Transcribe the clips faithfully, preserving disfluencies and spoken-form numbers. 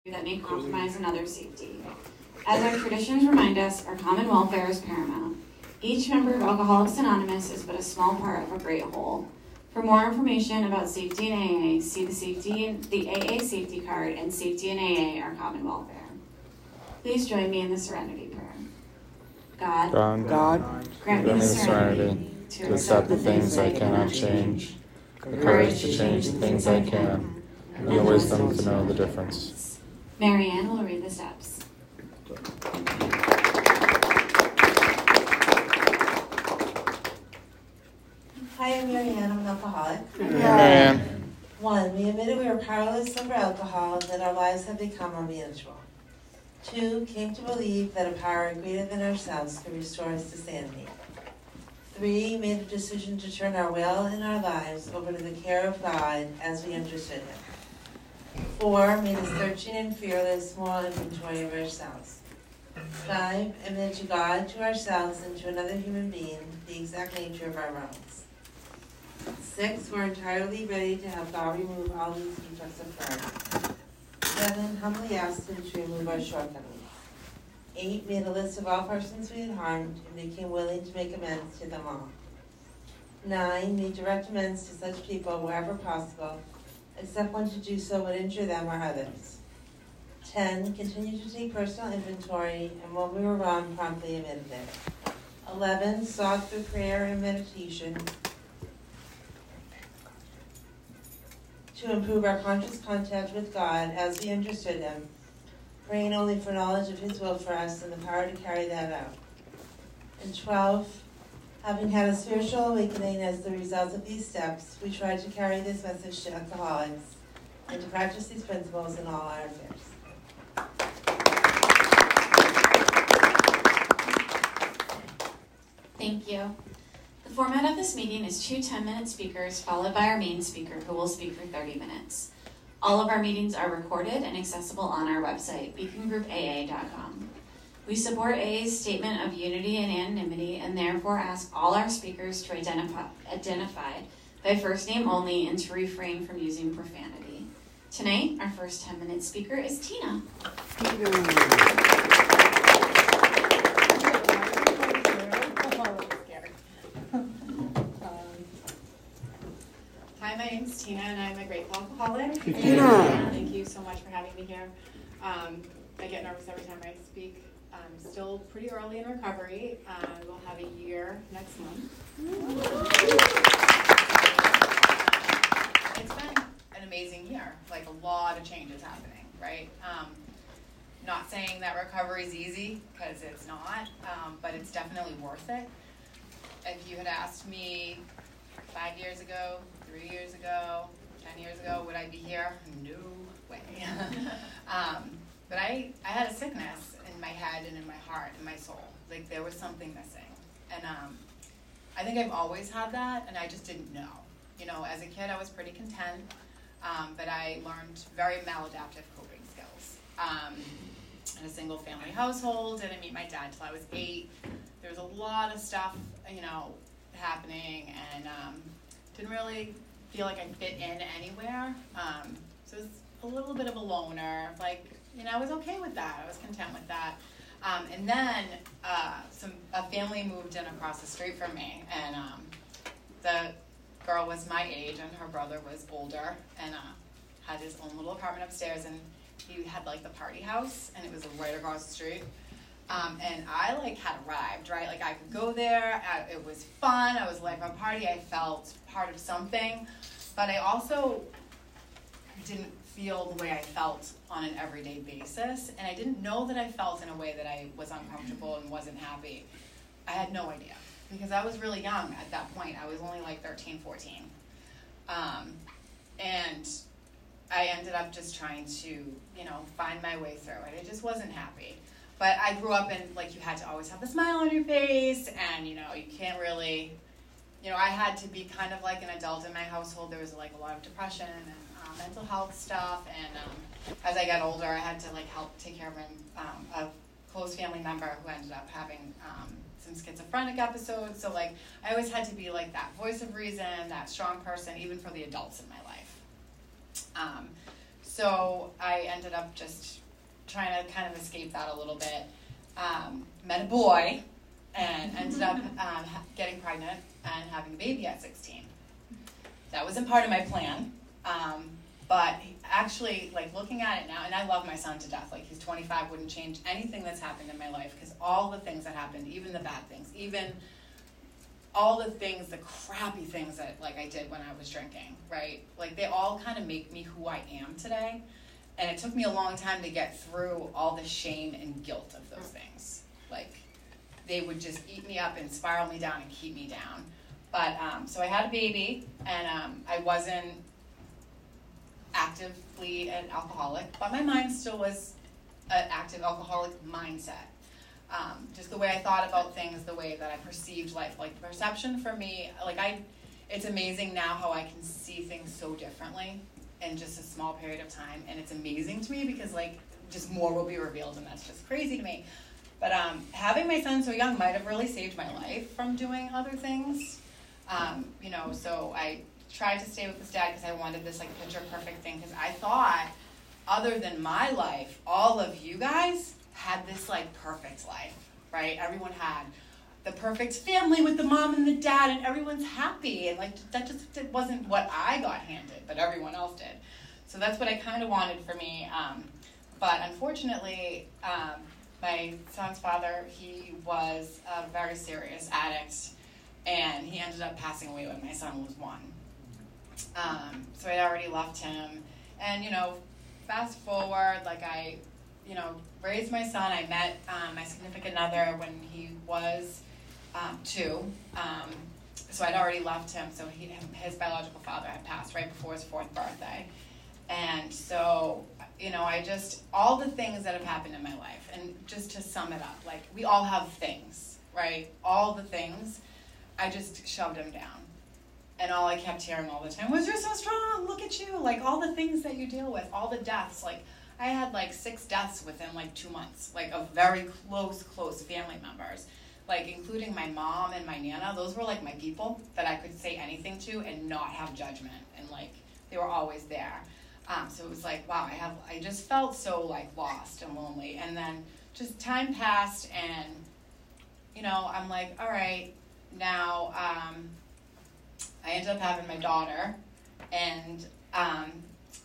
that may compromise another's safety. As our traditions remind us, our common welfare is paramount. Each member of Alcoholics Anonymous is but a small part of a great whole. For more information about safety in A A, see the safety the A A safety card and Safety in A A, our common welfare. Please join me in the Serenity Prayer. God, God, God grant me the serenity to accept the things I cannot change, the courage to change the things I can, and the wisdom to know the difference. Marianne will read the steps. Hi, I'm Marianne. I'm an alcoholic. Hey, Marianne. One, we admitted we were powerless over alcohol and that our lives had become unmanageable. Two, came to believe that a power greater than ourselves could restore us to sanity. Three, made a decision to turn our will and our lives over to the care of God as we understood Him. Four, made us searching and fearless, moral inventory of ourselves. Five, admitted to God, to ourselves, and to another human being the exact nature of our wrongs. Six, we're entirely ready to have God remove all these defects of character. Seven, humbly asked Him to remove our shortcomings. Eight, made a list of all persons we had harmed and became willing to make amends to them all. Nine, made direct amends to such people wherever possible, except when to do so would injure them or others. Ten, continued to take personal inventory, and when we were wrong, promptly admitted it. Eleven, sought through prayer and meditation to improve our conscious contact with God as we understood Him, praying only for knowledge of His will for us and the power to carry that out. And twelve, having had a spiritual awakening as the result of these steps, we tried to carry this message to alcoholics and to practice these principles in all our affairs. Thank you. The format of this meeting is two ten-minute speakers followed by our main speaker who will speak for thirty minutes. All of our meetings are recorded and accessible on our website, beacon group A A dot com. We support A A's statement of unity and anonymity and therefore ask all our speakers to identify, identify by first name only and to refrain from using profanity. Tonight, our first ten-minute speaker is Tina. Hi, my name's Tina, and I'm a grateful alcoholic. Tina. Thank you so much for having me here. Um, I get nervous every time I speak. I'm still pretty early in recovery. Uh, we'll have a year next month. It's been an amazing year. Like, a lot of changes happening, right? Um, not saying that recovery is easy, because it's not, um, but it's definitely worth it. If you had asked me five years ago, three years ago, ten years ago, would I be here? No way. um, but I, I had a sickness in my head and in my heart and my soul. Like, there was something missing. And um, I think I've always had that, and I just didn't know. You know, as a kid, I was pretty content, um, but I learned very maladaptive coping skills. Um, in a single-family household, didn't meet my dad till I was eight. There was a lot of stuff, you know, happening, and um, didn't really feel like I fit in anywhere. Um, so it was a little bit of a loner. Like, you know, I was okay with that. I was content with that. Um, and then uh, some a family moved in across the street from me, and um, the girl was my age, and her brother was older, and uh, had his own little apartment upstairs, and he had like the party house, and it was right across the street. Um, and I, like, had arrived, right? Like, I could go there. I, it was fun. I was like a party. I felt part of something. But I also didn't feel the way I felt on an everyday basis. And I didn't know that I felt in a way that I was uncomfortable and wasn't happy. I had no idea. Because I was really young at that point. I was only, like, thirteen, fourteen. Um, and I ended up just trying to, you know, find my way through it. I just wasn't happy. But I grew up in, like, you had to always have the smile on your face, and, you know, you can't really, you know, I had to be kind of like an adult in my household. There was, like, a lot of depression and uh, mental health stuff, and um, as I got older, I had to, like, help take care of um, a close family member who ended up having um, some schizophrenic episodes. So, like, I always had to be, like, that voice of reason, that strong person, even for the adults in my life. Um, so I ended up just trying to kind of escape that a little bit. Um, met a boy and ended up um, getting pregnant and having a baby at sixteen. That wasn't part of my plan, um, but actually, like looking at it now, and I love my son to death. Like he's twenty-five, wouldn't change anything that's happened in my life, because all the things that happened, even the bad things, even all the things, the crappy things that like I did when I was drinking, right? Like they all kind of make me who I am today. And it took me a long time to get through all the shame and guilt of those things. Like they would just eat me up and spiral me down and keep me down. But um, so I had a baby, and um, I wasn't actively an alcoholic, but my mind still was an active alcoholic mindset. Um, just the way I thought about things, the way that I perceived life, like the perception for me, like I, it's amazing now how I can see things so differently in just a small period of time, and it's amazing to me because like just more will be revealed, and that's just crazy to me. But um, having my son so young might have really saved my life from doing other things. Um, you know, so I tried to stay with this dad because I wanted this like picture perfect thing, because I thought other than my life, all of you guys had this like perfect life, right? Everyone had the perfect family with the mom and the dad, and everyone's happy, and like that just it wasn't what I got handed, but everyone else did. So that's what I kind of wanted for me. Um, but unfortunately, um, my son's father, he was a very serious addict, and he ended up passing away when my son was one. Um, so I'd already left him, and you know, fast forward, like I, you know, raised my son. I met um, my significant other when he was um, two. Um, so I'd already left him. So he, his biological father had passed right before his fourth birthday. And so, you know, I just, all the things that have happened in my life, and just to sum it up, like we all have things, right? All the things, I just shoved them down. And all I kept hearing all the time was, you're so strong, look at you. Like all the things that you deal with, all the deaths, like I had like six deaths within like two months, like of very close, close family members, like including my mom and my Nana. Those were like my people that I could say anything to and not have judgment, and like they were always there. Um, so it was like, wow, I have, I just felt so like lost and lonely. And then just time passed, and you know, I'm like, all right, now um, I ended up having my daughter, and um,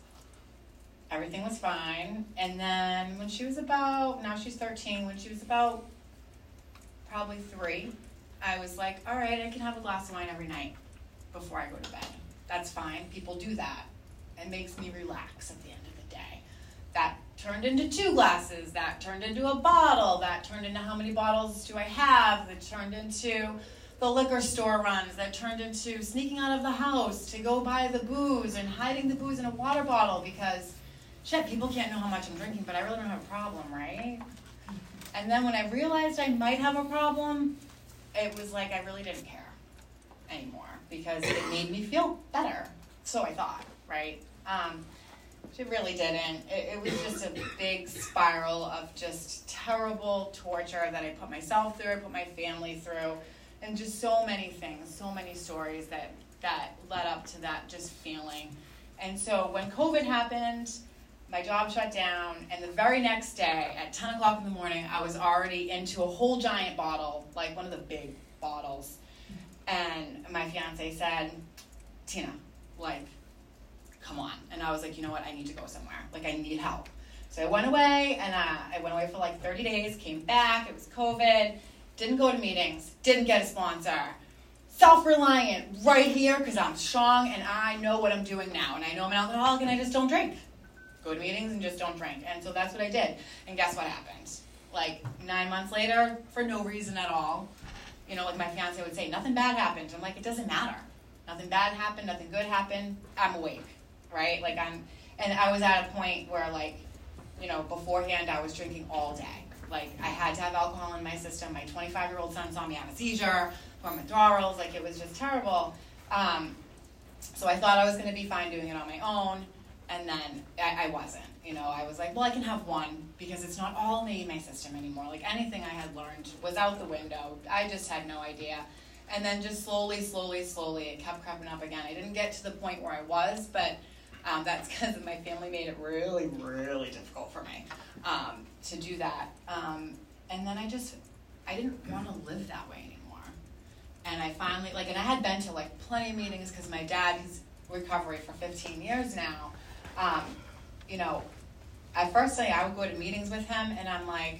everything was fine. And then when she was about, now she's thirteen, when she was about probably three, I was like, all right, I can have a glass of wine every night before I go to bed. That's fine. People do that. It makes me relax at the end of the day. That turned into two glasses. That turned into a bottle. That turned into how many bottles do I have. That turned into the liquor store runs. That turned into sneaking out of the house to go buy the booze and hiding the booze in a water bottle because, shit, people can't know how much I'm drinking, but I really don't have a problem, right? And then when I realized I might have a problem, it was like I really didn't care anymore because it made me feel better. So I thought, right? Um, it really didn't. It, it was just a big spiral of just terrible torture that I put myself through, I put my family through, and just so many things, so many stories that, that led up to that just feeling. And so when COVID happened, my job shut down, and the very next day at ten o'clock in the morning, I was already into a whole giant bottle, like one of the big bottles. And my fiance said, Tina, like, come on. And I was like, you know what, I need to go somewhere. Like, I need help. So I went away, and uh, I went away for like thirty days, came back, it was COVID, didn't go to meetings, didn't get a sponsor. Self-reliant right here because I'm strong, and I know what I'm doing now. And I know I'm an alcoholic, and I just don't drink. Go to meetings and just don't drink. And so that's what I did. And guess what happened? Like nine months later, for no reason at all, you know, like my fiance would say, nothing bad happened. I'm like, it doesn't matter. Nothing bad happened, nothing good happened. I'm awake, right? Like I'm, and I was at a point where like, you know, beforehand I was drinking all day. Like I had to have alcohol in my system. My twenty-five-year-old son saw me have a seizure, or withdrawals. Like it was just terrible. Um, so I thought I was going to be fine doing it on my own. And then I, I wasn't, you know, I was like, well, I can have one because it's not all me in my system anymore. Like anything I had learned was out the window. I just had no idea. And then just slowly, slowly, slowly, it kept creeping up again. I didn't get to the point where I was, but Um, that's because my family made it really, really difficult for me um, to do that. Um, and then I just, I didn't want to live that way anymore. And I finally, like, and I had been to, like, plenty of meetings because my dad, he's recovery for fifteen years now. Um, you know, at first I would go to meetings with him and I'm like,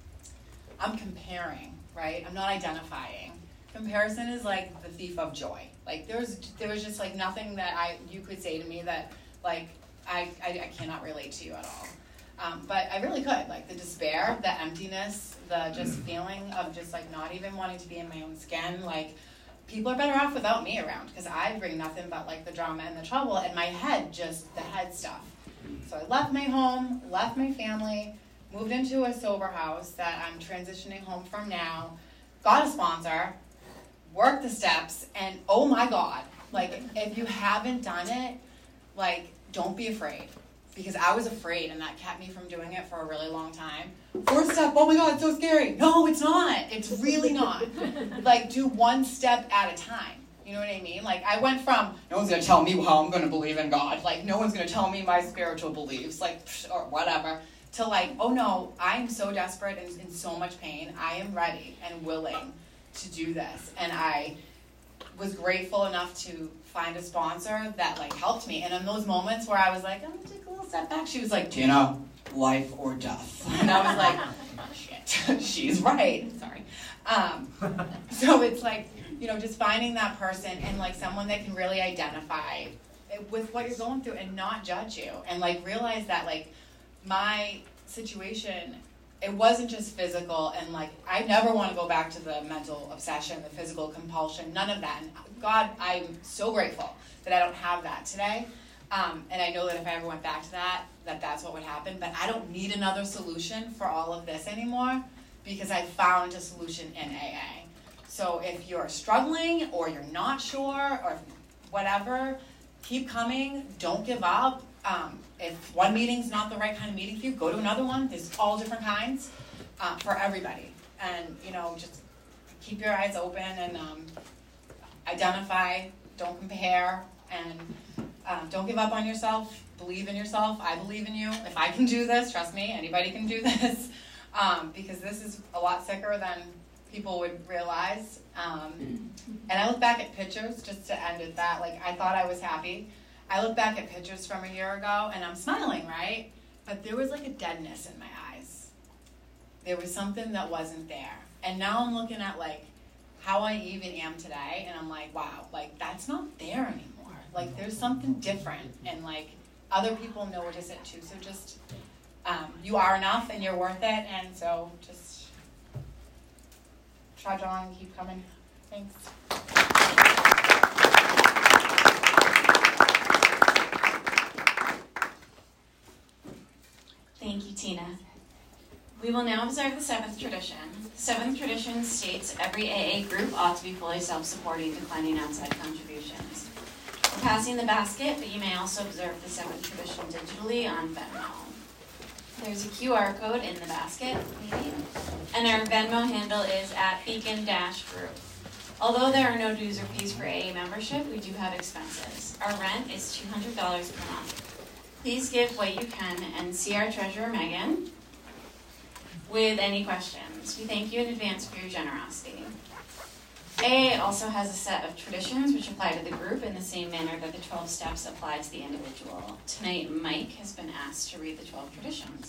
I'm comparing, right? I'm not identifying. Comparison is like the thief of joy. Like there was, there was just like nothing that I you could say to me that like I, I, I cannot relate to you at all. Um, but I really could. Like the despair, the emptiness, the just feeling of just like not even wanting to be in my own skin. Like people are better off without me around because I bring nothing but like the drama and the trouble, and my head, just the head stuff. So I left my home, left my family, moved into a sober house that I'm transitioning home from now, got a sponsor, worked the steps, and oh my God, like if you haven't done it, like don't be afraid. Because I was afraid and that kept me from doing it for a really long time. Fourth step, oh my God, it's so scary. No, it's not. It's really not. Like do one step at a time. You know what I mean? Like I went from, no one's going to tell me how I'm going to believe in God. Like no one's going to tell me my spiritual beliefs, like, or whatever. To like, oh no, I'm so desperate and in so much pain. I am ready and willing to do this. And I was grateful enough to find a sponsor that like helped me. And in those moments where I was like, I'm going to take a little step back, she was like, Tina, life or death. And I was like, oh, shit, she's right. Sorry. Um, so it's like, you know, just finding that person and like someone that can really identify with what you're going through and not judge you. And like realize that like my situation, it wasn't just physical and like I never want to go back to the mental obsession, the physical compulsion, none of that. And God, I'm so grateful that I don't have that today. Um, and I know that if I ever went back to that, that that's what would happen. But I don't need another solution for all of this anymore because I found a solution in A A. So if you're struggling or you're not sure or whatever, keep coming. Don't give up. Um, if one meeting's not the right kind of meeting for you, go to another one. There's all different kinds uh, for everybody. And, you know, just keep your eyes open and um, identify, don't compare, and um, don't give up on yourself. Believe in yourself. I believe in you. If I can do this, trust me, anybody can do this. Um, because this is a lot sicker than people would realize. Um, and I look back at pictures, just to end at that, like I thought I was happy. I look back at pictures from a year ago and I'm smiling, right? But there was like a deadness in my eyes. There was something that wasn't there. And now I'm looking at like how I even am today and I'm like, wow, like that's not there anymore. Like there's something different and like other people notice it too. So just, um, you are enough and you're worth it. And so just trudge on and keep coming. Thanks. Thank you, Tina. We will now observe the seventh tradition. The seventh tradition states every A A group ought to be fully self-supporting, declining outside contributions. We're passing the basket, but you may also observe the seventh tradition digitally on Venmo. There's a Q R code in the basket, and our Venmo handle is at beacon dash group. Although there are no dues or fees for A A membership, we do have expenses. Our rent is two hundred dollars per month. Please give what you can and see our treasurer, Megan, with any questions. We thank you in advance for your generosity. A A also has a set of traditions which apply to the group in the same manner that the twelve steps apply to the individual. Tonight, Mike has been asked to read the twelve traditions.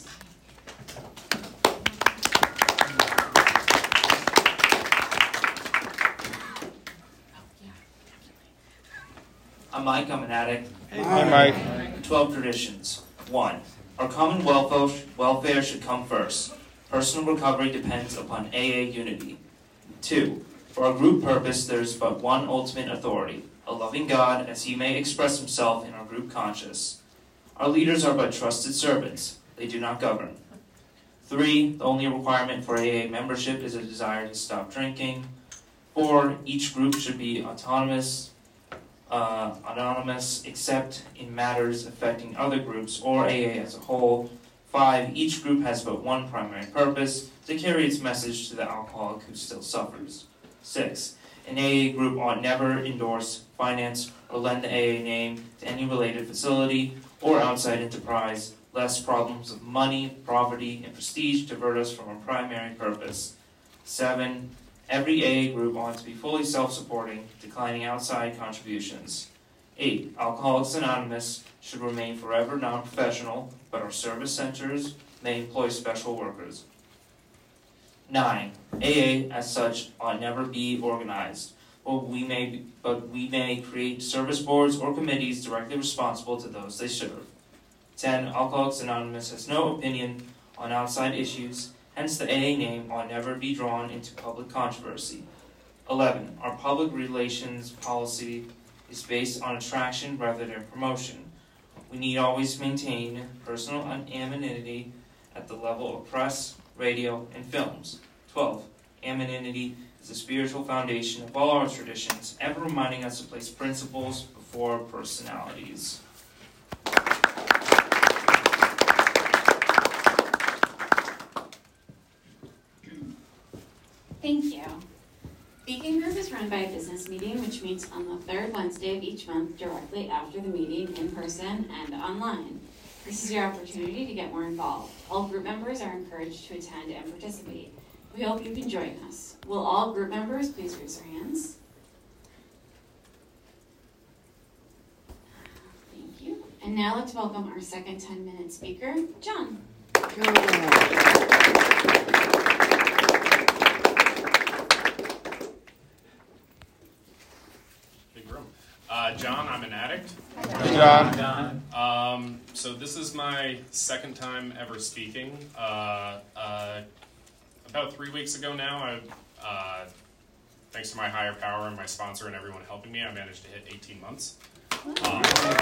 I'm Mike, I'm an addict. Hey, Mike. twelve traditions. One, our common welfare should come first. Personal recovery depends upon A A unity. Two, for our group purpose, there is but one ultimate authority, a loving God, as he may express himself in our group conscience. Our leaders are but trusted servants. They do not govern. Three, the only requirement for A A membership is a desire to stop drinking. Four, each group should be autonomous, uh, anonymous except in matters affecting other groups or A A as a whole. Five, each group has but one primary purpose, to carry its message to the alcoholic who still suffers. Six, an A A group ought never endorse, finance, or lend the A A name to any related facility or outside enterprise, lest problems of money, poverty, and prestige divert us from our primary purpose. Seven, every A A group ought to be fully self-supporting, declining outside contributions. Eight, Alcoholics Anonymous should remain forever non-professional, but our service centers may employ special workers. Nine, A A as such ought never be organized, but we may, but we may create service boards or committees directly responsible to those they serve. Ten, Alcoholics Anonymous has no opinion on outside issues, hence the A A name ought never be drawn into public controversy. Eleven, our public relations policy is based on attraction rather than promotion. We need always maintain personal anonymity at the level of press, radio, and films. Twelve, anonymity is the spiritual foundation of all our traditions, ever reminding us to place principles before personalities. Thank you. Beacon Group is run by a business meeting, which meets on the third Wednesday of each month directly after the meeting in person and online. This is your opportunity to get more involved. All group members are encouraged to attend and participate. We hope you can join us. Will all group members please raise their hands? Thank you. And now let's welcome our second ten-minute speaker, John. Uh, John, I'm an addict. Hey, John. Um, so this is my second time ever speaking. Uh, uh, about three weeks ago now, I, uh, thanks to my higher power and my sponsor and everyone helping me, I managed to hit eighteen months. Um,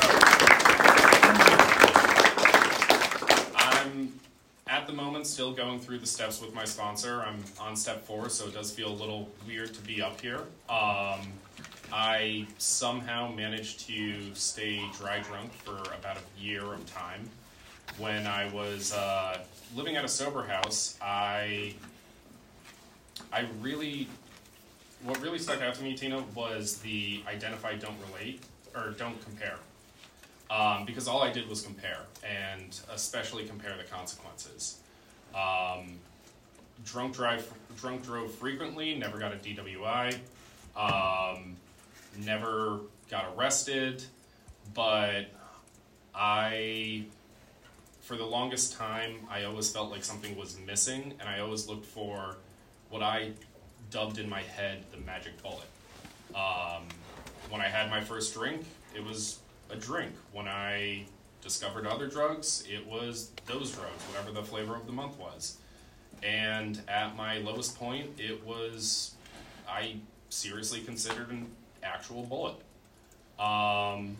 I'm at the moment still going through the steps with my sponsor. I'm on step four, so it does feel a little weird to be up here. Um, I somehow managed to stay dry drunk for about a year of time. When I was uh, living at a sober house, I, I really, what really stuck out to me, Tina, was the identify, don't relate, or don't compare. Um, because all I did was compare, and especially compare the consequences. Um, drunk drive, drunk drove frequently, never got a D W I. Um, Never got arrested, but I, for the longest time, I always felt like something was missing, and I always looked for what I dubbed in my head the magic bullet. Um, when I had my first drink, it was a drink. When I discovered other drugs, it was those drugs, whatever the flavor of the month was. And at my lowest point, it was, I seriously considered an actual bullet. Um,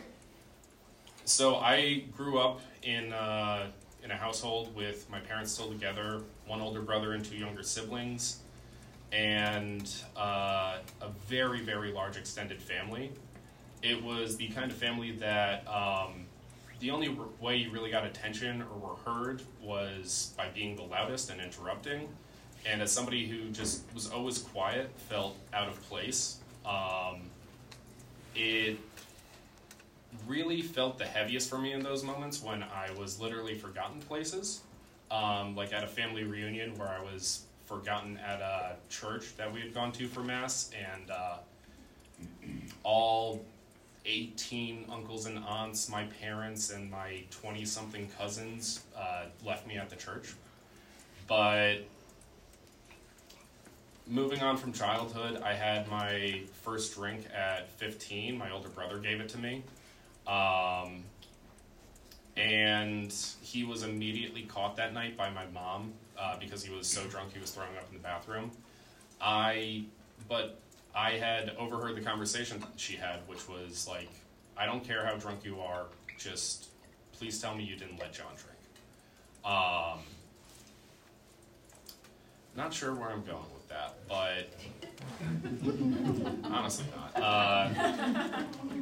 so I grew up in uh, in a household with my parents still together, one older brother and two younger siblings, and uh, a very, very large extended family. It was the kind of family that um, the only r- way you really got attention or were heard was by being the loudest and interrupting. And as somebody who just was always quiet, felt out of place. Um, it really felt the heaviest for me in those moments when I was literally forgotten places. Um, like at a family reunion where I was forgotten at a church that we had gone to for Mass, and uh, all eighteen uncles and aunts, my parents, and my twenty-something cousins uh, left me at the church. But moving on from childhood, I had my first drink at fifteen. My older brother gave it to me. Um, and he was immediately caught that night by my mom uh, because he was so drunk he was throwing up in the bathroom. I, but I had overheard the conversation she had, which was like, I don't care how drunk you are, just please tell me you didn't let John drink. Um, not sure where I'm going with that, but honestly not. Uh,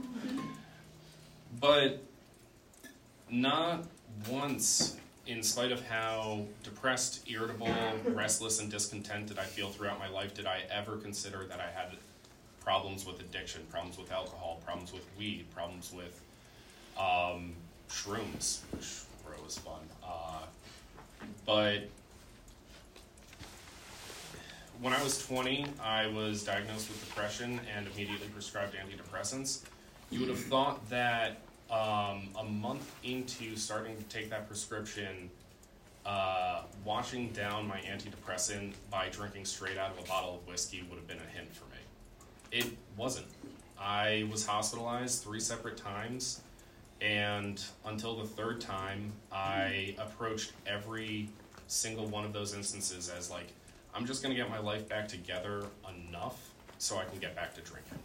but not once, in spite of how depressed, irritable, restless, and discontented I feel throughout my life, did I ever consider that I had problems with addiction, problems with alcohol, problems with weed, problems with um, shrooms, which were always fun. Uh, but when I was twenty, I was diagnosed with depression and immediately prescribed antidepressants. You would have thought that um, a month into starting to take that prescription, uh, washing down my antidepressant by drinking straight out of a bottle of whiskey would have been a hint for me. It wasn't. I was hospitalized three separate times, and until the third time, I approached every single one of those instances as like, I'm just going to get my life back together enough so I can get back to drinking.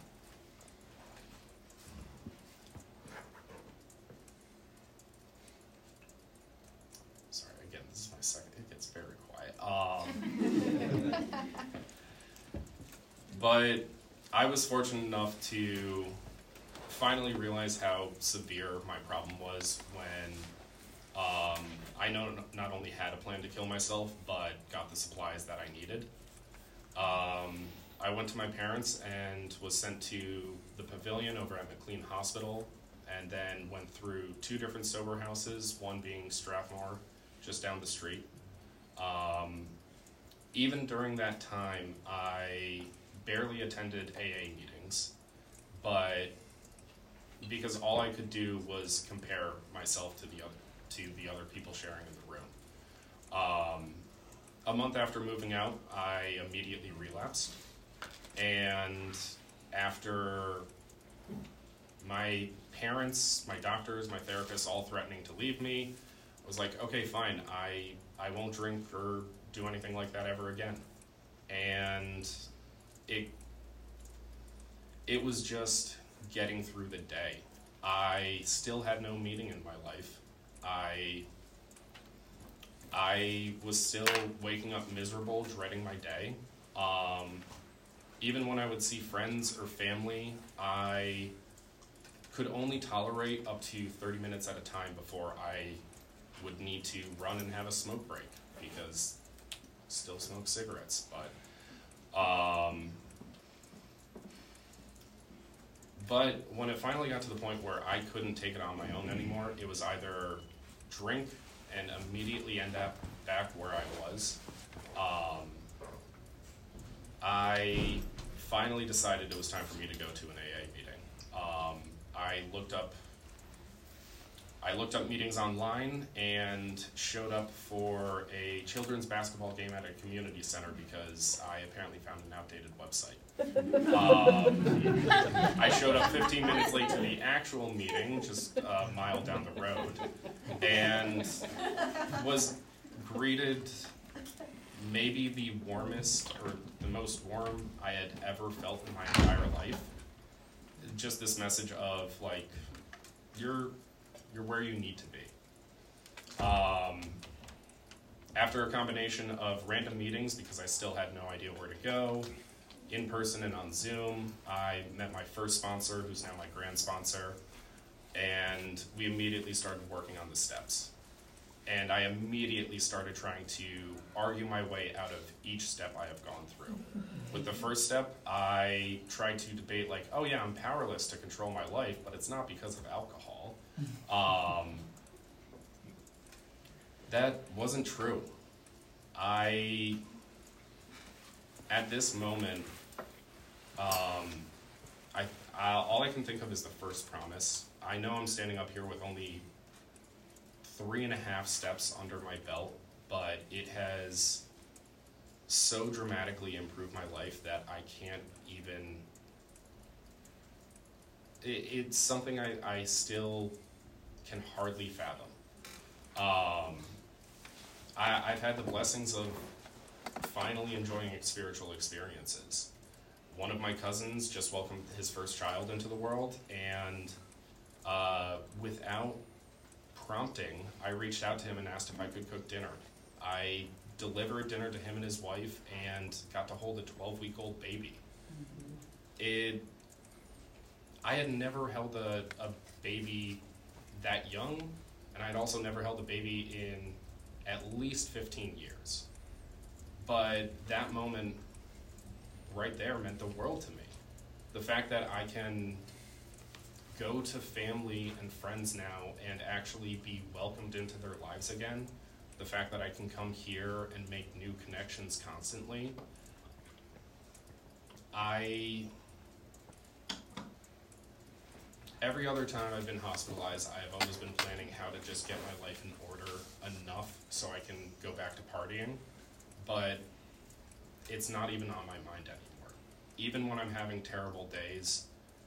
Sorry, again, this is my second. It gets very quiet. Um, but I was fortunate enough to finally realize how severe my problem was when um, I know not only had a plan to kill myself, but got the supplies that I needed. Um, I went to my parents and was sent to the pavilion over at McLean Hospital, and then went through two different sober houses, one being Strathmore, just down the street. Um, even during that time, I barely attended A A meetings, but because all I could do was compare myself to the other to the other people sharing in the room. Um, a month after moving out, I immediately relapsed, and after my parents, my doctors, my therapists all threatening to leave me, I was like, okay, fine, I I won't drink or do anything like that ever again. And it it was just getting through the day. I still had no meaning in my life. I I was still waking up miserable, dreading my day. Um, even when I would see friends or family, I could only tolerate up to thirty minutes at a time before I would need to run and have a smoke break, because I still smoke cigarettes. But um, but when it finally got to the point where I couldn't take it on my own anymore, it was either drink and immediately end up back where I was. Um, I finally decided it was time for me to go to an A A meeting. Um, I looked up I looked up meetings online and showed up for a children's basketball game at a community center because I apparently found an outdated website. Um, I showed up fifteen minutes late to the actual meeting, just a mile down the road, and was greeted maybe the warmest or the most warm I had ever felt in my entire life. Just this message of like, you're you're where you need to be. Um, after a combination of random meetings, because I still had no idea where to go, in person and on Zoom, I met my first sponsor, who's now my grand sponsor, and we immediately started working on the steps. And I immediately started trying to argue my way out of each step I have gone through. With the first step, I tried to debate like, oh yeah, I'm powerless to control my life, but it's not because of alcohol. Um, that wasn't true. I, at this moment, um, I, I, all I can think of is the first promise. I know I'm standing up here with only three and a half steps under my belt, but it has so dramatically improved my life that I can't even, it, it's something I, I still can hardly fathom. Um, I, I've had the blessings of finally enjoying spiritual experiences. One of my cousins just welcomed his first child into the world, and uh, without prompting, I reached out to him and asked if I could cook dinner. I delivered dinner to him and his wife and got to hold a twelve-week-old baby. Mm-hmm. It, I had never held a, a baby that young, and I'd also never held a baby in at least fifteen years. But that moment right there meant the world to me. The fact that I can go to family and friends now and actually be welcomed into their lives again. The fact that I can come here and make new connections constantly. I, every other time I've been hospitalized, I've always been planning how to just get my life in order enough so I can go back to partying, but it's not even on my mind anymore. Even when I'm having terrible days,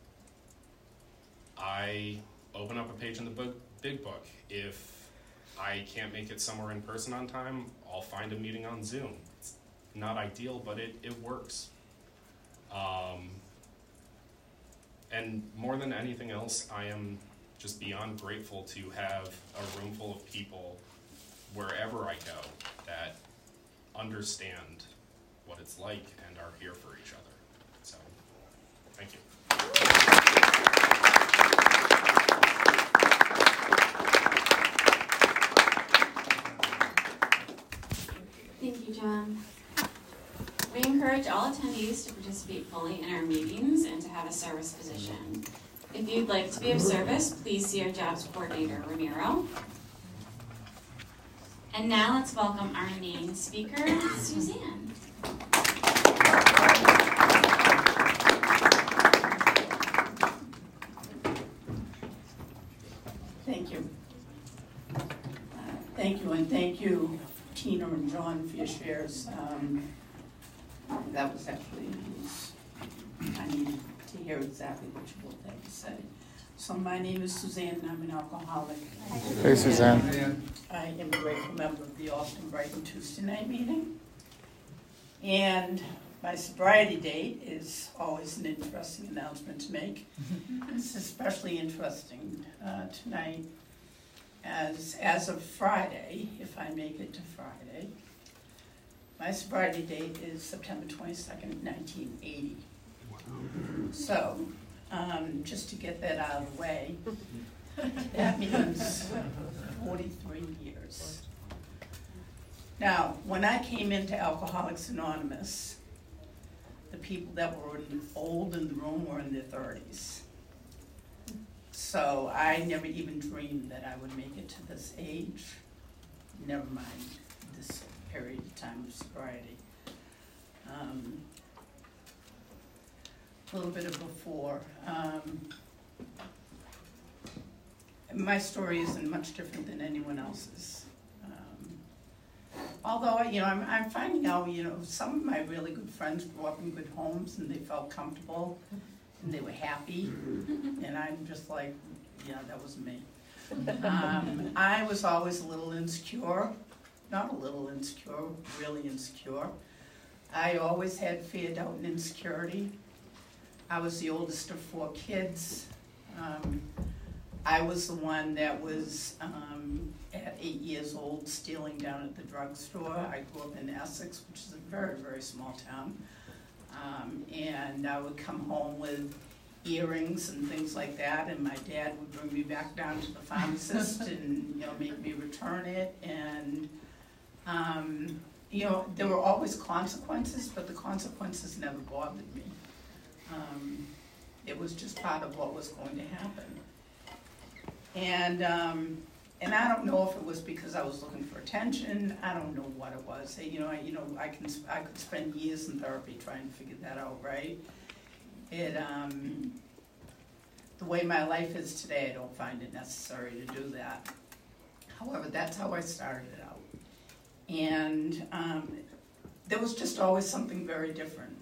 I open up a page in the book, big book. If I can't make it somewhere in person on time, I'll find a meeting on Zoom. It's not ideal, but it, it works. Um, and more than anything else, I am just beyond grateful to have a room full of people wherever I go that understand what it's like and are here for each other. So, thank you. Thank you, John. We encourage all attendees to participate fully in our meetings and to have a service position. If you'd like to be of service, please see our jobs coordinator, Ramiro. And now let's welcome our main speaker, Suzanne. Thank you. Uh, thank you, and thank you, Tina and John, for your shares. Um, that was actually, I needed to hear exactly what you both had to say. So my name is Suzanne, and I'm an alcoholic. Hey, Suzanne. I am a grateful member of the Austin Brighton Tuesday night meeting. And my sobriety date is always an interesting announcement to make. It's especially interesting uh, tonight, as as of Friday, if I make it to Friday, my sobriety date is September twenty-second, nineteen eighty. Wow. So, um, just to get that out of the way, that means forty-three years. Now, when I came into Alcoholics Anonymous, the people that were old in the room were in their thirties. So I never even dreamed that I would make it to this age, never mind this period of time of sobriety. Um, a little bit of before. Um, my story isn't much different than anyone else's. Um, although, you know, I'm, I'm finding out, you know, some of my really good friends grew up in good homes and they felt comfortable and they were happy. And I'm just like, yeah, that was me. Um, I was always a little insecure. Not a little insecure, really insecure. I always had fear, doubt, and insecurity. I was the oldest of four kids. Um, I was the one that was, um, at eight years old, stealing down at the drugstore. I grew up in Essex, which is a very, very small town. Um, and I would come home with earrings and things like that, and my dad would bring me back down to the pharmacist and, you know, make me return it. And Um, you know, there were always consequences, but the consequences never bothered me. Um, it was just part of what was going to happen. And um, and I don't know if it was because I was looking for attention. I don't know what it was. You know, I, you know, I can I could spend years in therapy trying to figure that out. Right? It um, the way my life is today, I don't find it necessary to do that. However, that's how I started out. And um, there was just always something very different.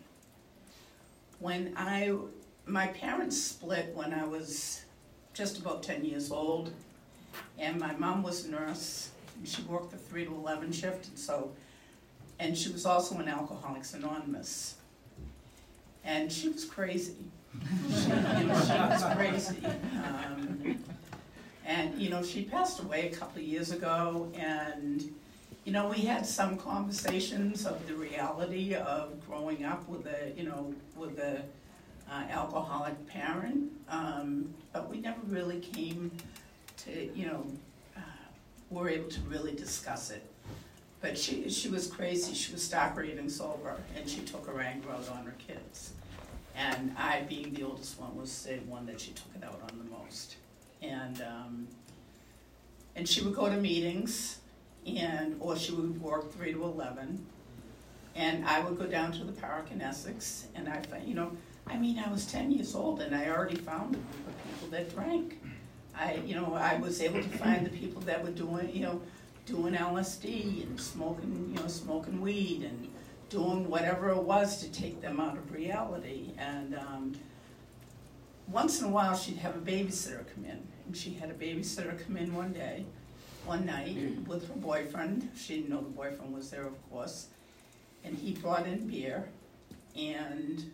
When I, my parents split when I was just about ten years old, and my mom was a nurse, and she worked the three to eleven shift, and so, and she was also in Alcoholics Anonymous. And she was crazy. she, you know, she was crazy. Um, and, you know, she passed away a couple of years ago, and you know, we had some conversations of the reality of growing up with a, you know, with a uh, alcoholic parent, um, but we never really came to, you know, uh, were able to really discuss it. But she she was crazy. She was stark raving sober, and she took her anger out on her kids. And I, being the oldest one, was the one that she took it out on the most. And um, and she would go to meetings, and or she would work three to eleven, and I would go down to the park in Essex, and I, you know, I mean, I was ten years old, and I already found a group of people that drank. I, you know, I was able to find the people that were doing, you know, doing L S D and smoking, you know, smoking weed and doing whatever it was to take them out of reality. And um, once in a while, she'd have a babysitter come in, and she had a babysitter come in one day, one night, with her boyfriend. She didn't know the boyfriend was there, of course, and he brought in beer, and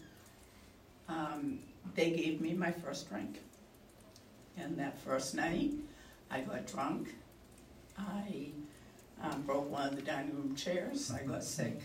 um, they gave me my first drink. And that first night, I got drunk. I um, broke one of the dining room chairs. I got sick.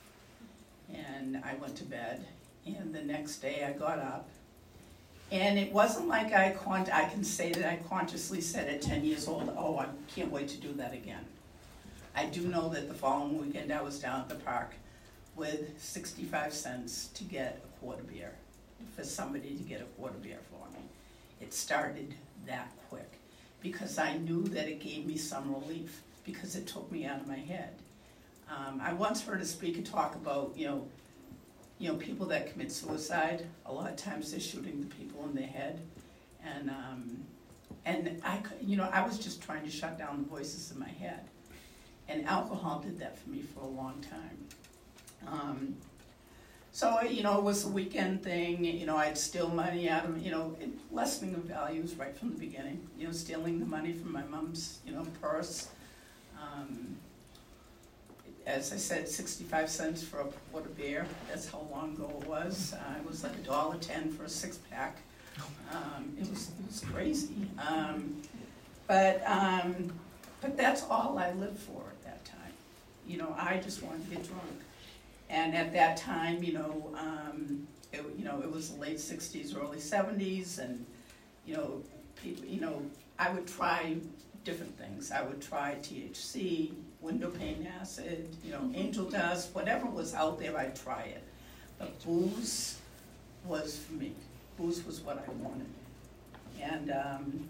And I went to bed. And the next day, I got up. And it wasn't like I con- I can say that I consciously said at ten years old, oh, I can't wait to do that again. I do know that the following weekend, I was down at the park with sixty-five cents to get a quart of beer, for somebody to get a quart of beer for me. It started that quick because I knew that it gave me some relief because it took me out of my head. Um, I once heard a speaker talk about, you know, you know, people that commit suicide. A lot of times they're shooting the people in their head, and um, and I, you know, I was just trying to shut down the voices in my head, and alcohol did that for me for a long time. Um, So, you know, it was a weekend thing, you know, I'd steal money out of, you know, lessening of values right from the beginning, you know, stealing the money from my mom's, you know, purse. Um, as I said, sixty-five cents for a quart of beer, that's how long ago it was. Uh, it was like a dollar ten for a six-pack. Um, it was, it was crazy. Um, but, um, but that's all I lived for at that time. You know, I just wanted to get drunk. And at that time, you know, um, it, you know, it was the late sixties, early seventies, and you know, people, you know, I would try different things. I would try T H C, window pane acid, you know, angel dust, whatever was out there, I'd try it. But booze was for me. Booze was what I wanted. And um,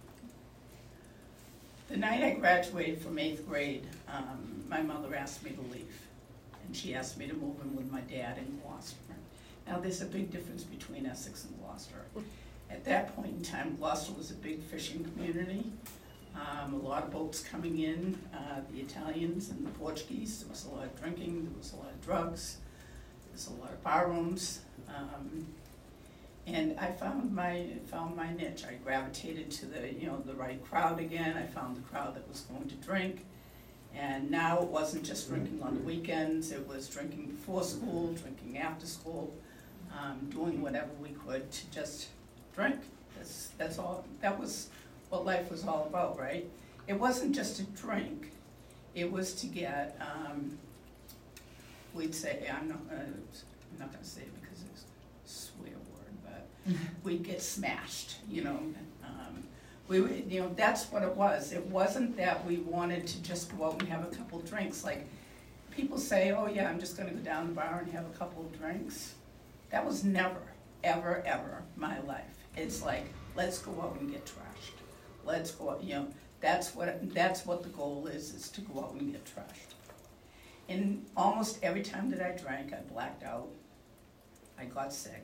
the night I graduated from eighth grade, um, my mother asked me to leave. And she asked me to move in with my dad in Gloucester. Now, there's a big difference between Essex and Gloucester. At that point in time, Gloucester was a big fishing community. Um, a lot of boats coming in, uh, the Italians and the Portuguese. There was a lot of drinking, there was a lot of drugs, there was a lot of bar rooms. Um, and I found my found my niche. I gravitated to the, you know, the right crowd again. I found the crowd that was going to drink. And now it wasn't just drinking on the weekends, it was drinking before school, drinking after school, um, doing whatever we could to just drink. That's, that's all, that was what life was all about, right? It wasn't just to drink, it was to get, um, we'd say, I'm not gonna, I'm not gonna say it because it's a swear word, but we'd get smashed, you know. Um, We, you know, that's what it was. It wasn't that we wanted to just go out and have a couple drinks. Like, people say, oh yeah, I'm just gonna go down the bar and have a couple of drinks. That was never, ever, ever my life. It's like, let's go out and get trashed. Let's go out, you know, that's what, that's what the goal is, is to go out and get trashed. And almost every time that I drank, I blacked out. I got sick.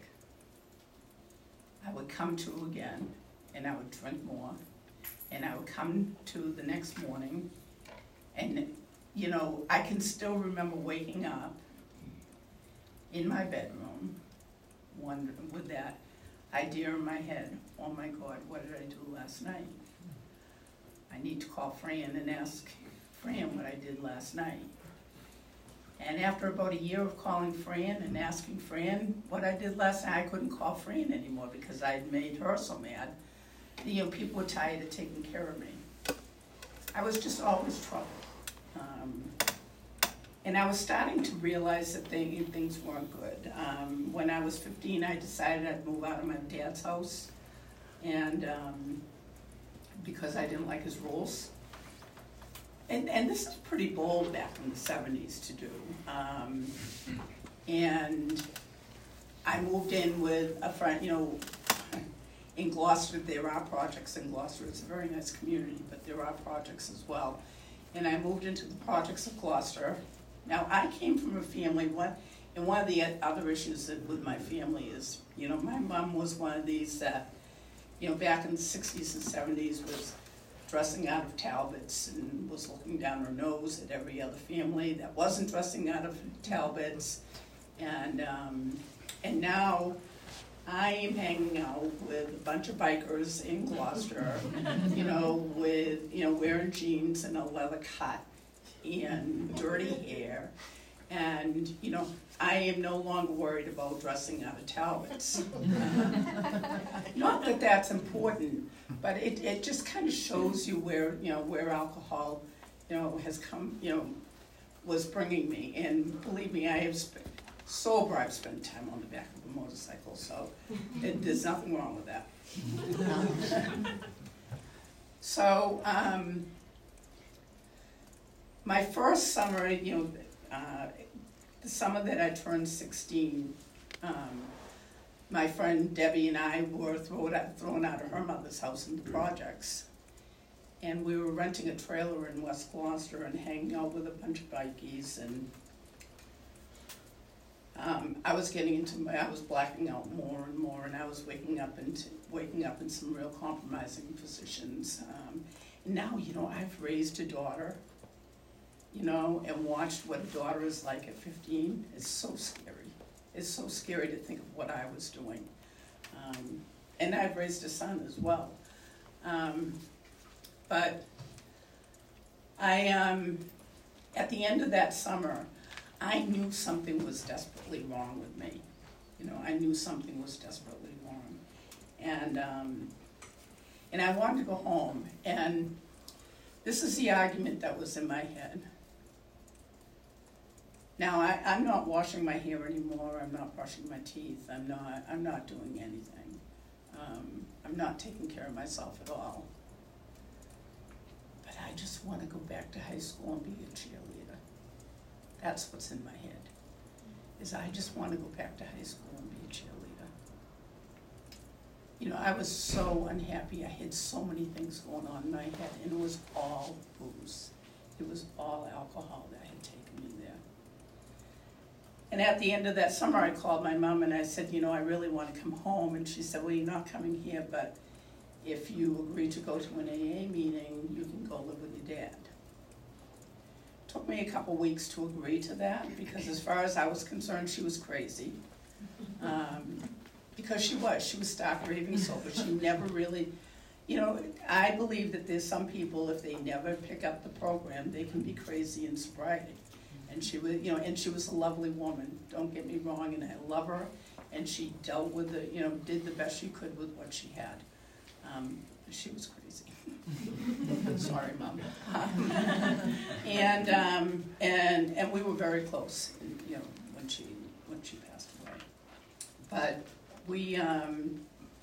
I would come to again, and I would drink more, and I would come to the next morning, and, you know, I can still remember waking up in my bedroom one, with that idea in my head, oh my God, what did I do last night? I need to call Fran and ask Fran what I did last night. And after about a year of calling Fran and asking Fran what I did last night, I couldn't call Fran anymore because I had made her so mad. You know, people were tired of taking care of me. I was just always trouble. Um, and I was starting to realize that thing, things weren't good. Um, when I was fifteen, I decided I'd move out of my dad's house, and um, because I didn't like his rules. And, and this is pretty bold back in the seventies to do. Um, and I moved in with a friend, you know, in Gloucester, there are projects in Gloucester. It's a very nice community, but there are projects as well. And I moved into the projects of Gloucester. Now, I came from a family, one, and one of the other issues that with my family is, you know, my mom was one of these that, you know, back in the sixties and seventies was dressing out of Talbots and was looking down her nose at every other family that wasn't dressing out of Talbots. And, um, and now I am hanging out with a bunch of bikers in Gloucester, you know, with, you know, wearing jeans and a leather cut and dirty hair. And, you know, I am no longer worried about dressing out of Talbots. Uh, not that that's important, but it, it just kind of shows you where, you know, where alcohol, you know, has come, you know, was bringing me. And believe me, I have spent, sober, I've spent time on the back of a motorcycle, so it, there's nothing wrong with that. So, um, my first summer, you know, uh, the summer that I turned sixteen, um, my friend Debbie and I were thrown out, thrown out of her mother's house in the projects. And we were renting a trailer in West Gloucester and hanging out with a bunch of bikies. And um, I was getting into, I was blacking out more and more, and I was waking up into, waking up in some real compromising positions. Um, and now, you know, I've raised a daughter, you know, and watched what a daughter is like at fifteen. It's so scary. It's so scary to think of what I was doing. Um, and I've raised a son as well. Um, but I, um, at the end of that summer, I knew something was desperately wrong with me. You know, I knew something was desperately wrong. And, um, and I wanted to go home. And this is the argument that was in my head. Now, I, I'm not washing my hair anymore, I'm not brushing my teeth, I'm not, I'm not doing anything. Um, I'm not taking care of myself at all. But I just want to go back to high school and be a cheerleader. That's what's in my head, is I just want to go back to high school and be a cheerleader. You know, I was so unhappy, I had so many things going on in my head, and it was all booze. It was all alcohol that had taken me there. And at the end of that summer, I called my mom and I said, you know, I really want to come home. And she said, well, you're not coming here, but if you agree to go to an A A meeting, you can go live with your dad. It took me a couple weeks to agree to that, because as far as I was concerned, she was crazy. Um, because she was. She was stark raving sober. She never really, you know, I believe that there's some people, if they never pick up the program, they can be crazy in sobriety. And she was, you know, and she was a lovely woman, don't get me wrong, and I love her. And she dealt with the, you know, did the best she could with what she had. Um, she was crazy. Sorry, Mom. and, um, and, and we were very close, you know, when she, when she passed away. But we, um,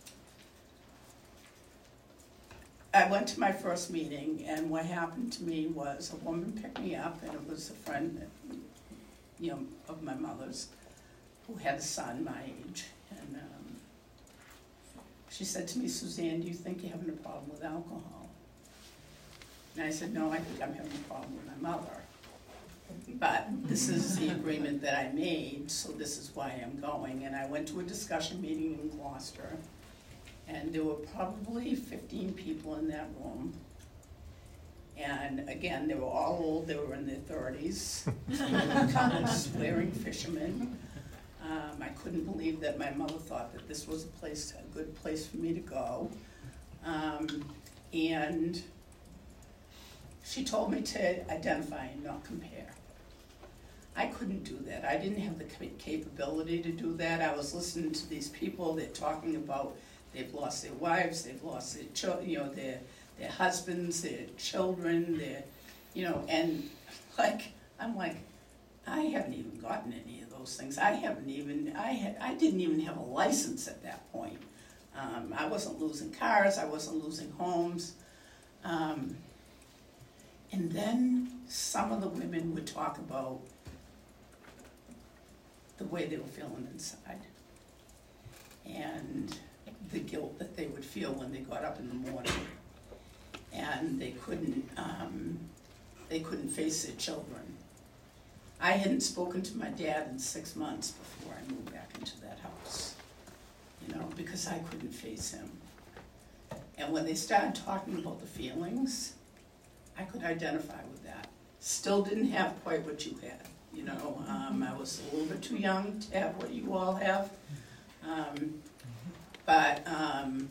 I went to my first meeting, and what happened to me was a woman picked me up, and it was a friend, that, you know, of my mother's, who had a son my age. And um, she said to me, Suzanne, do you think you're having a problem with alcohol? And I said, no, I think I'm having a problem with my mother. But this is the agreement that I made, so this is why I'm going. And I went to a discussion meeting in Gloucester. And there were probably fifteen people in that room. And again, they were all old, they were in their thirties, college swearing fishermen. Um, I couldn't believe that my mother thought that this was a place, a good place for me to go. Um, and she told me to identify and not compare. I couldn't do that. I didn't have the capability to do that. I was listening to these people, they're talking about they've lost their wives, they've lost their children, you know, their their husbands, their children, their, you know, and like, I'm like, I haven't even gotten any of those things. I haven't even, I had, I didn't even have a license at that point. Um, I wasn't losing cars, I wasn't losing homes. Um, and then some of the women would talk about the way they were feeling inside. and the guilt that they would feel when they got up in the morning. And they couldn't, um, they couldn't face their children. I hadn't spoken to my dad in six months before I moved back into that house, you know, because I couldn't face him. And when they started talking about the feelings, I could identify with that. Still didn't have quite what you had, you know. Um, I was a little bit too young to have what you all have. Um, but, um,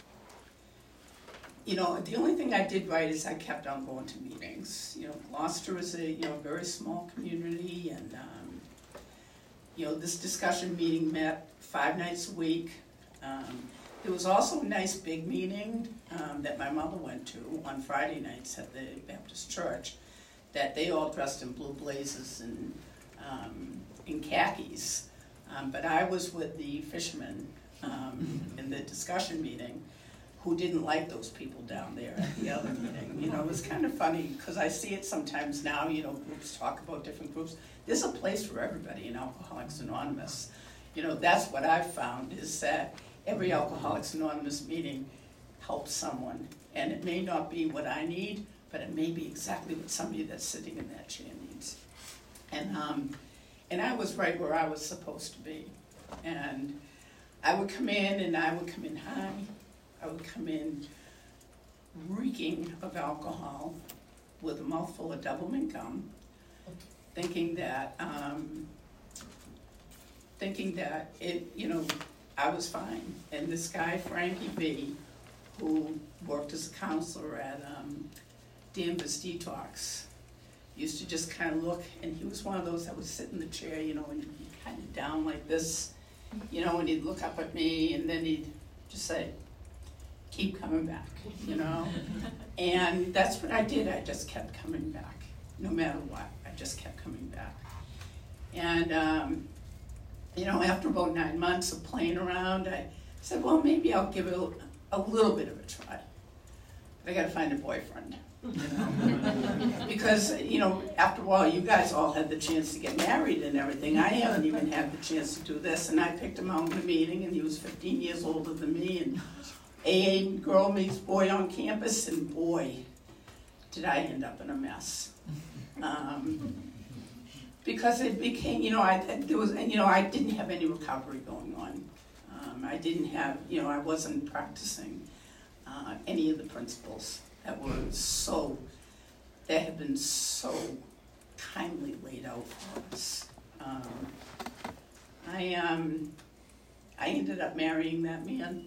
you know, the only thing I did right is I kept on going to meetings. You know, Gloucester is a, you know, very small community, and, um, you know, this discussion meeting met five nights a week. Um, there was also a nice big meeting um, that my mother went to on Friday nights at the Baptist Church, that they all dressed in blue blazers and um, in khakis. Um, but I was with the fishermen um, in the discussion meeting, who didn't like those people down there at the other meeting. You know, it was kind of funny, because I see it sometimes now, you know, groups talk about different groups. There's a place for everybody in Alcoholics Anonymous. You know, that's what I've found, is that every Alcoholics Anonymous meeting helps someone. And it may not be what I need, but it may be exactly what somebody that's sitting in that chair needs. And, um, and I was right where I was supposed to be. And I would come in, and I would come in high. I would come in reeking of alcohol with a mouthful of Doublemint gum, thinking that, um, thinking that it, you know, I was fine. And this guy, Frankie B., who worked as a counselor at um, Danvers Detox, used to just kind of look, and he was one of those that would sit in the chair, you know, and he'd be kind of down like this, you know, and he'd look up at me, and then he'd just say, keep coming back, you know? And that's what I did. I just kept coming back, no matter what. I just kept coming back. And, um, you know, after about nine months of playing around, I said, well, maybe I'll give it a, a little bit of a try. But I got to find a boyfriend, you know? Because, you know, after a while, you guys all had the chance to get married and everything. I haven't even had the chance to do this. And I picked him out in a meeting, and he was fifteen years older than me. And A A girl meets boy on campus, and boy, did I end up in a mess. Um, because it became, you know, I there was, you know, I didn't have any recovery going on. Um, I didn't have, you know, I wasn't practicing uh, any of the principles that were so, that had been so kindly laid out for us. Um, I um, I ended up marrying that man.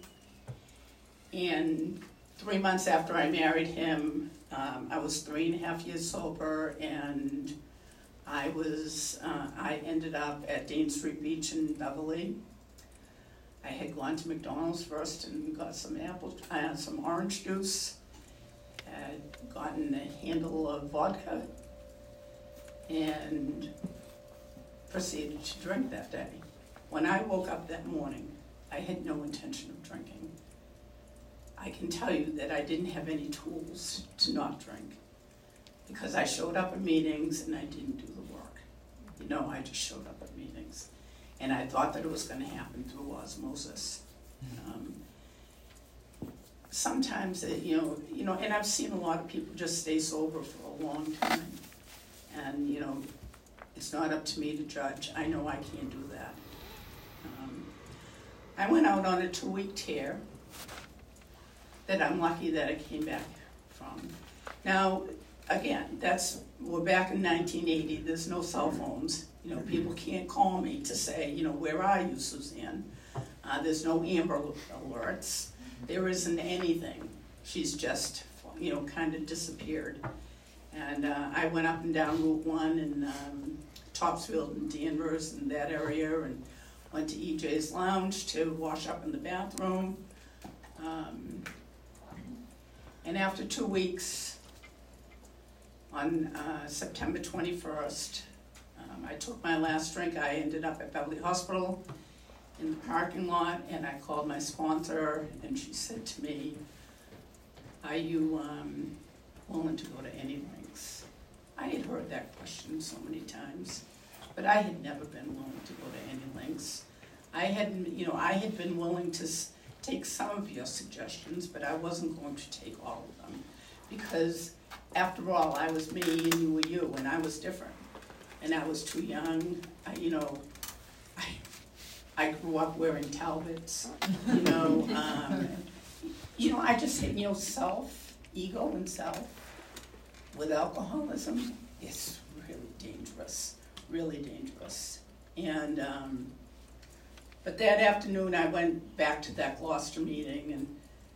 And three months after I married him, um, I was three and a half years sober, and I was, uh, I ended up at Dane Street Beach in Beverly. I had gone to McDonald's first and got some apple, uh, some orange juice, had gotten a handle of vodka, and proceeded to drink that day. When I woke up that morning, I had no intention of drinking. I can tell you that I didn't have any tools to not drink, because I showed up at meetings and I didn't do the work. You know, I just showed up at meetings. And I thought that it was going to happen through osmosis. Um, sometimes, it, you know, you know, and I've seen a lot of people just stay sober for a long time. And, you know, it's not up to me to judge. I know I can't do that. Um, I went out on a two-week tear that I'm lucky that I came back from. Now, again, that's, we're back in nineteen eighty, there's no cell phones. You know, people can't call me to say, you know, where are you, Suzanne? Uh, there's no Amber alerts. There isn't anything. She's just, you know, kind of disappeared. And uh, I went up and down Route one in um, Topsfield and Danvers and that area, and went to E J's Lounge to wash up in the bathroom. Um, and after two weeks, on uh, September twenty-first, um, I took my last drink. I ended up at Beverly Hospital in the parking lot, and I called my sponsor, and she said to me, are you um, willing to go to any lengths? I had heard that question so many times, but I had never been willing to go to any lengths. I hadn't, you know, I had been willing to s- take some of your suggestions, but I wasn't going to take all of them. Because after all, I was me and you were you, and I was different. And I was too young, I, you know, I, I grew up wearing Talbots, you know, um, you know, I just hit, you know, self, ego and self with alcoholism is really dangerous, really dangerous. And, um, but that afternoon I went back to that Gloucester meeting, and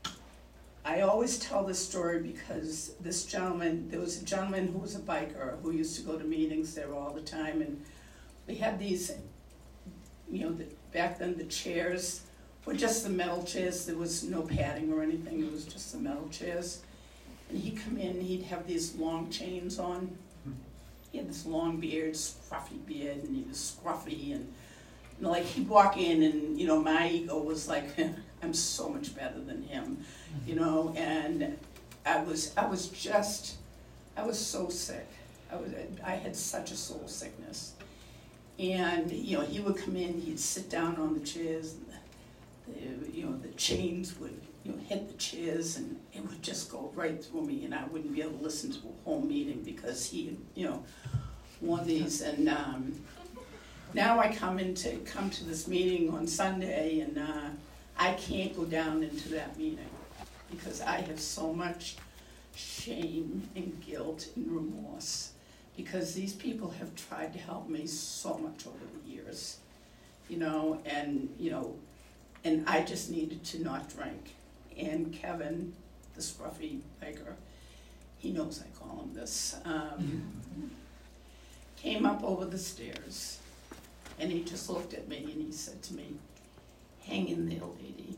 I always tell this story because this gentleman, there was a gentleman who was a biker who used to go to meetings there all the time, and we had these, you know, the, back then the chairs were just the metal chairs. There was no padding or anything, it was just the metal chairs. And he'd come in, he'd have these long chains on. He had this long beard, scruffy beard, and he was scruffy, and you know, like he'd walk in and, you know, my ego was like, I'm so much better than him, you know, and I was, I was just, I was so sick. I was, I had such a soul sickness. And, you know, he would come in, he'd sit down on the chairs, and the, you know, the chains would, you know, hit the chairs, and it would just go right through me, and I wouldn't be able to listen to a whole meeting because he had, you know, wore these. And um, now I come into come to this meeting on Sunday, and uh, I can't go down into that meeting because I have so much shame and guilt and remorse because these people have tried to help me so much over the years, you know, and, you know, and I just needed to not drink. And Kevin, the scruffy biker, he knows I call him this, um, came up over the stairs, and he just looked at me and he said to me, hang in there, lady.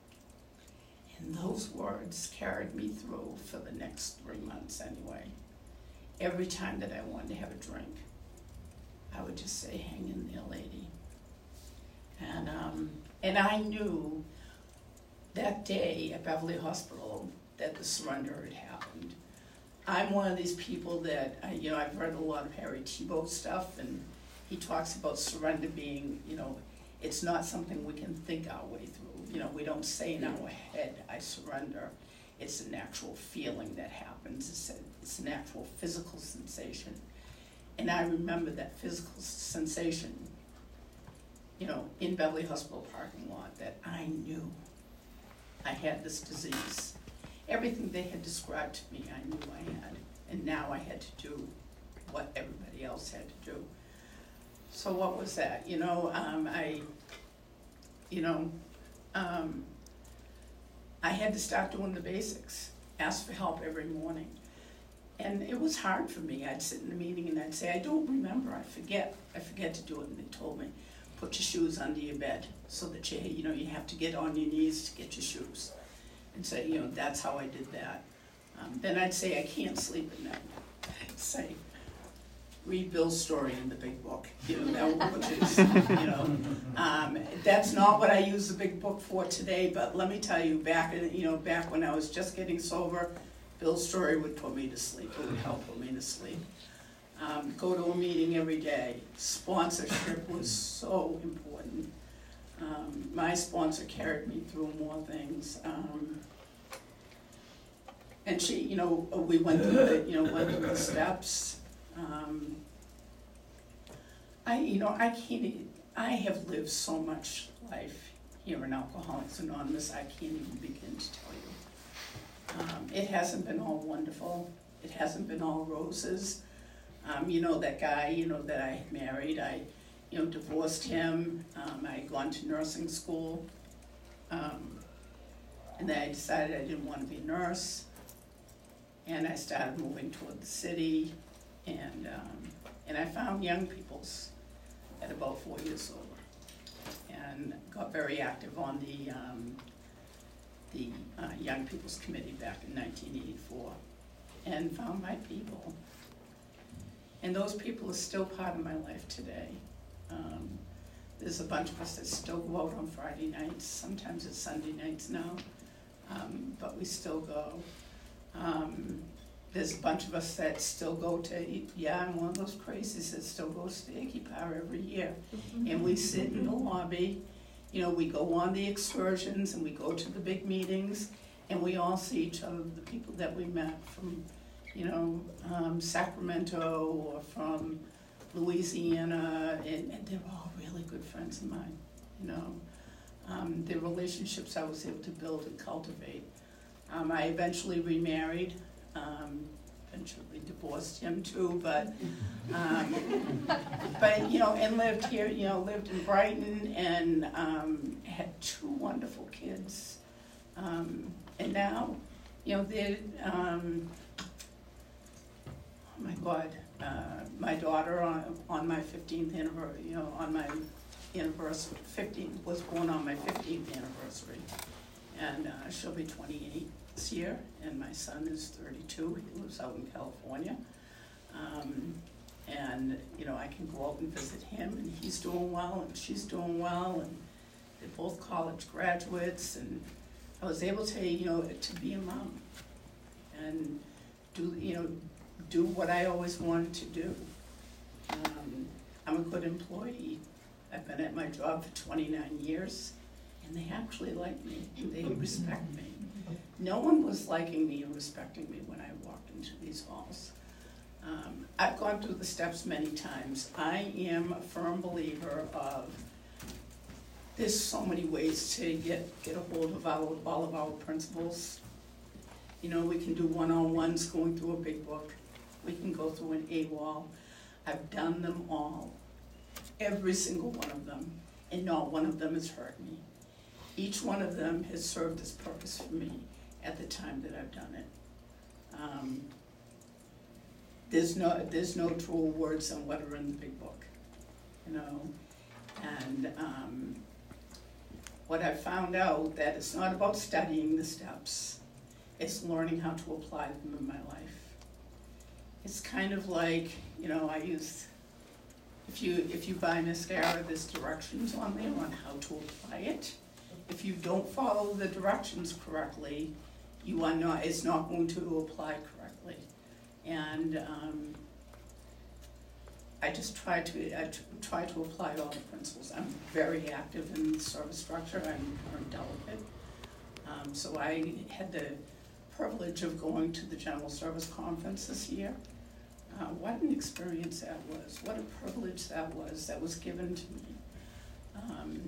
And those words carried me through for the next three months anyway. Every time that I wanted to have a drink, I would just say, hang in there, lady. And, um, and I knew that day at Beverly Hospital that the surrender had happened. I'm one of these people that, I, you know, I've read a lot of Harry Tiebout stuff, and he talks about surrender being, you know, it's not something we can think our way through. You know, we don't say in our head, I surrender. It's an actual feeling that happens. It's, a, it's an actual physical sensation. And I remember that physical sensation, you know, in Beverly Hospital parking lot, that I knew I had this disease. Everything they had described to me, I knew I had. And now I had to do what everybody else had to do. So what was that? You know, um, I, you know, um, I had to start doing the basics, ask for help every morning. And it was hard for me. I'd sit in a meeting and I'd say, I don't remember, I forget. I forget to do it. And they told me, put your shoes under your bed so that you, you know, you have to get on your knees to get your shoes. And say, you know, that's how I did that. Um, then I'd say, I can't sleep at night. I'd say, read Bill's story in the big book, you know, that, which is, you know, um, that's not what I use the big book for today, but let me tell you, back, in, you know, back when I was just getting sober, Bill's story would put me to sleep, it would help put me to sleep. Um, go to a meeting every day. Sponsorship was so important. Um, my sponsor carried me through more things. Um, and she, you know, we went through the, you know, went through the steps. Um, I, you know, I can't, I have lived so much life here in Alcoholics Anonymous, I can't even begin to tell you. Um, it hasn't been all wonderful. It hasn't been all roses. Um, you know, that guy, you know, that I had married, I, you know, divorced him. Um, I had gone to nursing school. Um, and then I decided I didn't want to be a nurse. And I started moving toward the city. And, um, and I found Young People's at about four years old. And got very active on the, um, the uh, Young People's Committee back in nineteen eighty-four. And found my people. And those people are still part of my life today. Um, there's a bunch of us that still go out on Friday nights. Sometimes it's Sunday nights now, um, but we still go. Um, there's a bunch of us that still go to, yeah, I'm one of those crazies that still goes to Icky Power every year. And we sit in the lobby You know, we go on the excursions and we go to the big meetings, and we all see each other, the people that we met from, you know, um, Sacramento or from Louisiana, and, and they're all really good friends of mine, you know. Um, the relationships I was able to build and cultivate. Um, I eventually remarried, um, eventually divorced him too, but, um, but, you know, and lived here, you know, lived in Brighton, and um, had two wonderful kids. Um, and now, you know, they're, um, oh my God, uh, my daughter on, on my fifteenth anniversary, you know, on my anniversary, fifteen, was born on my fifteenth anniversary. And uh, she'll be twenty-eight this year, and my son is thirty-two, he lives out in California. Um, and, you know, I can go out and visit him, and he's doing well, and she's doing well, and they're both college graduates, and I was able to, you know, to be a mom, and do, you know, do what I always wanted to do. Um, I'm a good employee. I've been at my job for twenty-nine years, and they actually like me, and they respect me. No one was liking me and respecting me when I walked into these halls. Um, I've gone through the steps many times. I am a firm believer of there's so many ways to get, get a hold of our, all of our principles. You know, we can do one-on-ones going through a big book. We can go through an A WOL. I've done them all, every single one of them, and not one of them has hurt me. Each one of them has served its purpose for me at the time that I've done it. Um, there's no there's no truer words than what are in the big book, you know. And um, what I found out that it's not about studying the steps; it's learning how to apply them in my life. It's kind of like, you know, I use. If you if you buy mascara, there's directions on there on how to apply it. If you don't follow the directions correctly, you are not. It's not going to apply correctly. And um, I just try to I try to apply all the principles. I'm very active in the service structure. I'm a delegate, um, so I had the privilege of going to the General Service Conference this year. Uh, what an experience that was. What a privilege that was, that was given to me. Um,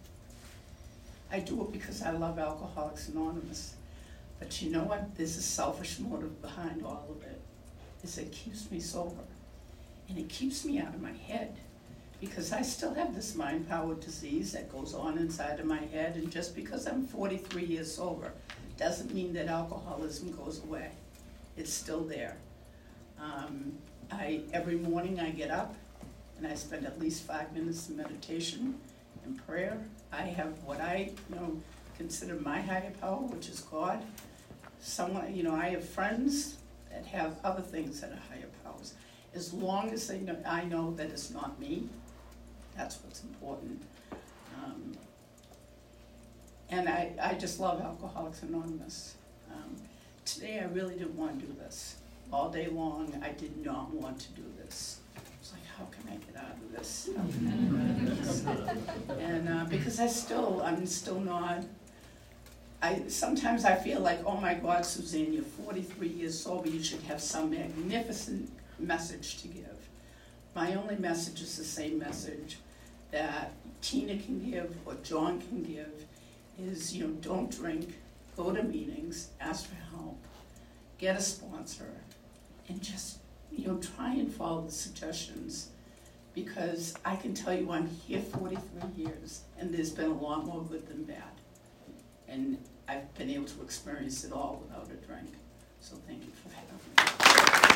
I do it because I love Alcoholics Anonymous. But you know what? There's a selfish motive behind all of it. Is it keeps me sober. And it keeps me out of my head. Because I still have this mind-power disease that goes on inside of my head. And just because I'm forty-three years sober doesn't mean that alcoholism goes away. It's still there. Um, I, every morning I get up and I spend at least five minutes in meditation and prayer. I have what I, you know, consider my higher power, which is God. Someone, you know, I have friends that have other things that are higher powers. As long as they know, I know that it's not me, that's what's important. Um, and I, I just love Alcoholics Anonymous. Um, today I really didn't want to do this. All day long, I did not want to do this. I was like, how can I get out of this? How can I get out of this? And uh, because I still, I'm still not, I sometimes I feel like, oh my God, Suzanne, you're forty-three years sober, you should have some magnificent message to give. My only message is the same message that Tina can give or John can give is, you know, don't drink, go to meetings, ask for help, get a sponsor, and just, you know, try and follow the suggestions, because I can tell you I'm here forty-three years and there's been a lot more good than bad. And I've been able to experience it all without a drink. So thank you for having me.